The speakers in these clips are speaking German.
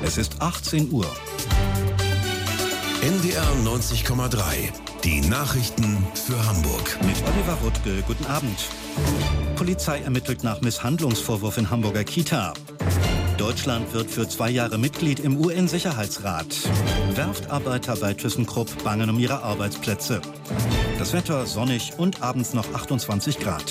Es ist 18 Uhr. NDR 90,3. Die Nachrichten für Hamburg. Mit Oliver Wuttke. Guten Abend. Polizei ermittelt nach Misshandlungsvorwurf in Hamburger Kita. Deutschland wird für 2 Jahre Mitglied im UN-Sicherheitsrat. Werftarbeiter bei ThyssenKrupp bangen um ihre Arbeitsplätze. Das Wetter sonnig und abends noch 28 Grad.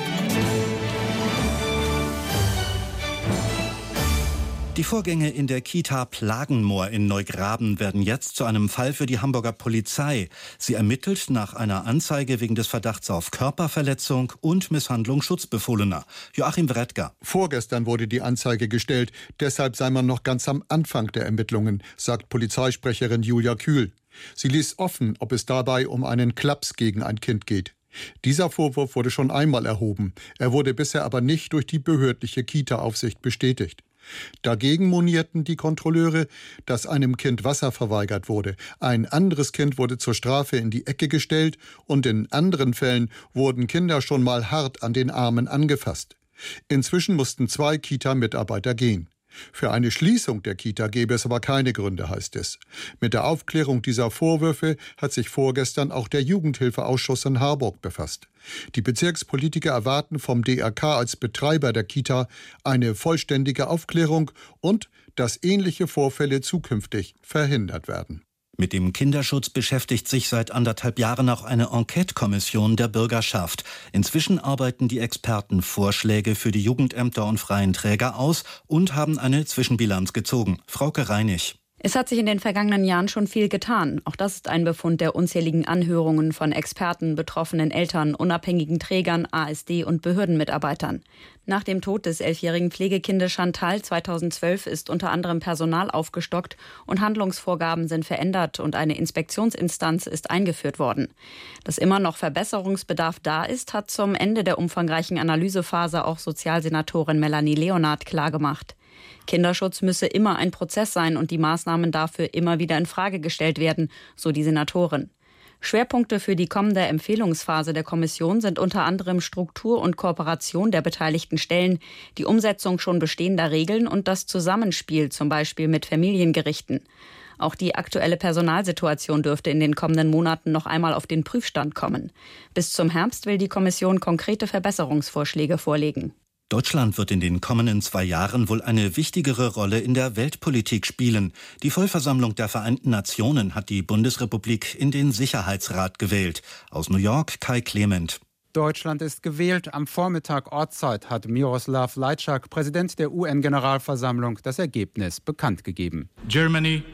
Die Vorgänge in der Kita Plagenmoor in Neugraben werden jetzt zu einem Fall für die Hamburger Polizei. Sie ermittelt nach einer Anzeige wegen des Verdachts auf Körperverletzung und Misshandlung Schutzbefohlener. Joachim Wredger. Vorgestern wurde die Anzeige gestellt. Deshalb sei man noch ganz am Anfang der Ermittlungen, sagt Polizeisprecherin Julia Kühl. Sie ließ offen, ob es dabei um einen Klaps gegen ein Kind geht. Dieser Vorwurf wurde schon einmal erhoben. Er wurde bisher aber nicht durch die behördliche Kita-Aufsicht bestätigt. Dagegen monierten die Kontrolleure, dass einem Kind Wasser verweigert wurde. Ein anderes Kind wurde zur Strafe in die Ecke gestellt und in anderen Fällen wurden Kinder schon mal hart an den Armen angefasst. Inzwischen mussten 2 Kita-Mitarbeiter gehen. Für eine Schließung der Kita gäbe es aber keine Gründe, heißt es. Mit der Aufklärung dieser Vorwürfe hat sich vorgestern auch der Jugendhilfeausschuss in Harburg befasst. Die Bezirkspolitiker erwarten vom DRK als Betreiber der Kita eine vollständige Aufklärung und dass ähnliche Vorfälle zukünftig verhindert werden. Mit dem Kinderschutz beschäftigt sich seit 1,5 Jahren auch eine Enquete-Kommission der Bürgerschaft. Inzwischen arbeiten die Experten Vorschläge für die Jugendämter und freien Träger aus und haben eine Zwischenbilanz gezogen. Frauke Reinig. Es hat sich in den vergangenen Jahren schon viel getan. Auch das ist ein Befund der unzähligen Anhörungen von Experten, betroffenen Eltern, unabhängigen Trägern, ASD und Behördenmitarbeitern. Nach dem Tod des 11-jährigen Pflegekindes Chantal 2012 ist unter anderem Personal aufgestockt und Handlungsvorgaben sind verändert und eine Inspektionsinstanz ist eingeführt worden. Dass immer noch Verbesserungsbedarf da ist, hat zum Ende der umfangreichen Analysephase auch Sozialsenatorin Melanie Leonard klargemacht. Kinderschutz müsse immer ein Prozess sein und die Maßnahmen dafür immer wieder in Frage gestellt werden, so die Senatorin. Schwerpunkte für die kommende Empfehlungsphase der Kommission sind unter anderem Struktur und Kooperation der beteiligten Stellen, die Umsetzung schon bestehender Regeln und das Zusammenspiel, zum Beispiel mit Familiengerichten. Auch die aktuelle Personalsituation dürfte in den kommenden Monaten noch einmal auf den Prüfstand kommen. Bis zum Herbst will die Kommission konkrete Verbesserungsvorschläge vorlegen. Deutschland wird in den kommenden 2 Jahren wohl eine wichtigere Rolle in der Weltpolitik spielen. Die Vollversammlung der Vereinten Nationen hat die Bundesrepublik in den Sicherheitsrat gewählt. Aus New York Kai Clement. Deutschland ist gewählt. Am Vormittag Ortszeit hat Miroslav Lajčák, Präsident der UN-Generalversammlung, das Ergebnis bekannt gegeben. Germany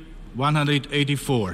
184.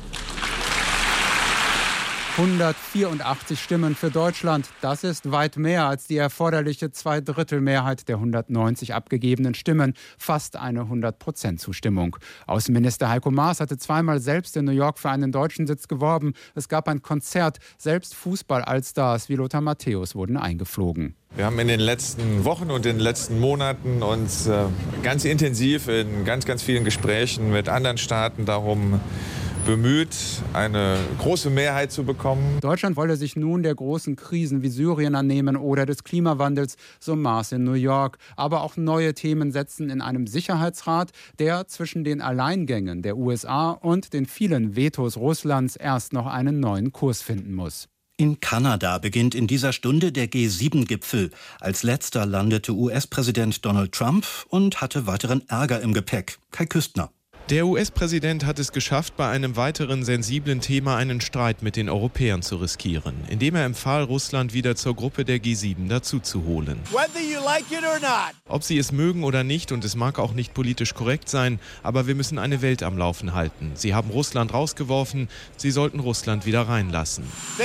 184 Stimmen für Deutschland. Das ist weit mehr als die erforderliche 2/3-Mehrheit der 190 abgegebenen Stimmen. Fast eine 100% Zustimmung. Außenminister Heiko Maas hatte zweimal selbst in New York für einen deutschen Sitz geworben. Es gab ein Konzert. Selbst Fußball-Allstars wie Lothar Matthäus wurden eingeflogen. Wir haben in den letzten Wochen und in den letzten Monaten uns ganz intensiv in ganz vielen Gesprächen mit anderen Staaten darum bemüht, eine große Mehrheit zu bekommen. Deutschland wolle sich nun der großen Krisen wie Syrien annehmen oder des Klimawandels, so Maas in New York. Aber auch neue Themen setzen in einem Sicherheitsrat, der zwischen den Alleingängen der USA und den vielen Vetos Russlands erst noch einen neuen Kurs finden muss. In Kanada beginnt in dieser Stunde der G7-Gipfel. Als letzter landete US-Präsident Donald Trump und hatte weiteren Ärger im Gepäck. Kai Küstner. Der US-Präsident hat es geschafft, bei einem weiteren sensiblen Thema einen Streit mit den Europäern zu riskieren, indem er empfahl, Russland wieder zur Gruppe der G7 dazuzuholen. Ob sie es mögen oder nicht, und es mag auch nicht politisch korrekt sein, aber wir müssen eine Welt am Laufen halten. Sie haben Russland rausgeworfen, sie sollten Russland wieder reinlassen,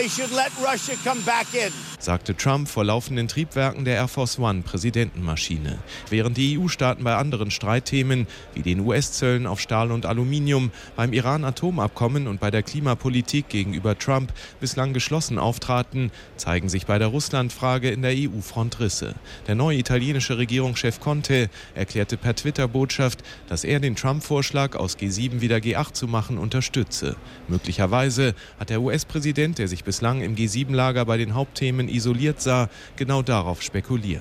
sagte Trump vor laufenden Triebwerken der Air Force One Präsidentenmaschine. Während die EU-Staaten bei anderen Streitthemen wie den US-Zöllen auf Stahl und Aluminium, beim Iran-Atomabkommen und bei der Klimapolitik gegenüber Trump bislang geschlossen auftraten, zeigen sich bei der Russlandfrage in der EU-Front Risse. Der neue italienische Regierungschef Conte erklärte per Twitter-Botschaft, dass er den Trump-Vorschlag, aus G7 wieder G8 zu machen, unterstütze. Möglicherweise hat der US-Präsident, der sich bislang im G7-Lager bei den Hauptthemen isoliert sah, genau darauf spekuliert.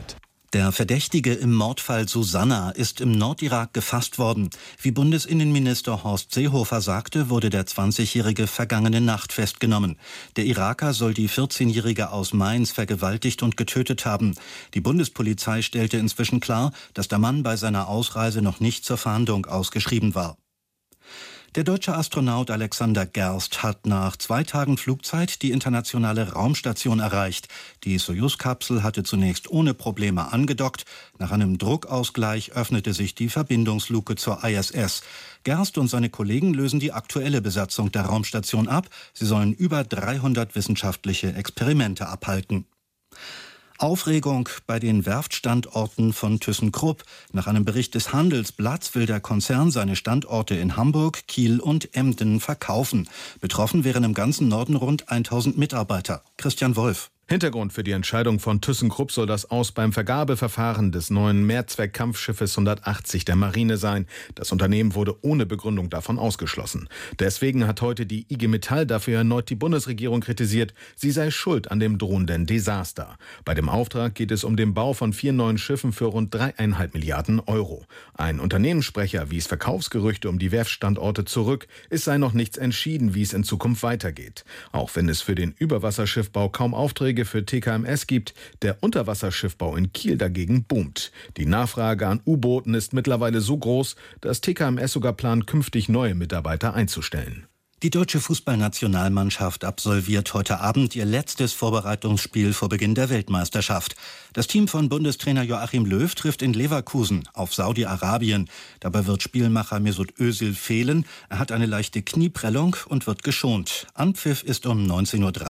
Der Verdächtige im Mordfall Susanna ist im Nordirak gefasst worden. Wie Bundesinnenminister Horst Seehofer sagte, wurde der 20-Jährige vergangene Nacht festgenommen. Der Iraker soll die 14-Jährige aus Mainz vergewaltigt und getötet haben. Die Bundespolizei stellte inzwischen klar, dass der Mann bei seiner Ausreise noch nicht zur Fahndung ausgeschrieben war. Der deutsche Astronaut Alexander Gerst hat nach 2 Tagen Flugzeit die internationale Raumstation erreicht. Die Sojus-Kapsel hatte zunächst ohne Probleme angedockt. Nach einem Druckausgleich öffnete sich die Verbindungsluke zur ISS. Gerst und seine Kollegen lösen die aktuelle Besatzung der Raumstation ab. Sie sollen über 300 wissenschaftliche Experimente abhalten. Aufregung bei den Werftstandorten von ThyssenKrupp. Nach einem Bericht des Handelsblatts will der Konzern seine Standorte in Hamburg, Kiel und Emden verkaufen. Betroffen wären im ganzen Norden rund 1000 Mitarbeiter. Christian Wolf. Hintergrund für die Entscheidung von ThyssenKrupp soll das Aus beim Vergabeverfahren des neuen Mehrzweck-Kampfschiffes 180 der Marine sein. Das Unternehmen wurde ohne Begründung davon ausgeschlossen. Deswegen hat heute die IG Metall dafür erneut die Bundesregierung kritisiert, sie sei schuld an dem drohenden Desaster. Bei dem Auftrag geht es um den Bau von 4 neuen Schiffen für rund 3,5 Milliarden Euro. Ein Unternehmenssprecher wies Verkaufsgerüchte um die Werftstandorte zurück. Es sei noch nichts entschieden, wie es in Zukunft weitergeht. Auch wenn es für den Überwasserschiffbau kaum Aufträge für TKMS gibt, der Unterwasserschiffbau in Kiel dagegen boomt. Die Nachfrage an U-Booten ist mittlerweile so groß, dass TKMS sogar plant, künftig neue Mitarbeiter einzustellen. Die deutsche Fußballnationalmannschaft absolviert heute Abend ihr letztes Vorbereitungsspiel vor Beginn der Weltmeisterschaft. Das Team von Bundestrainer Joachim Löw trifft in Leverkusen auf Saudi-Arabien. Dabei wird Spielmacher Mesut Özil fehlen. Er hat eine leichte Knieprellung und wird geschont. Anpfiff ist um 19:30 Uhr.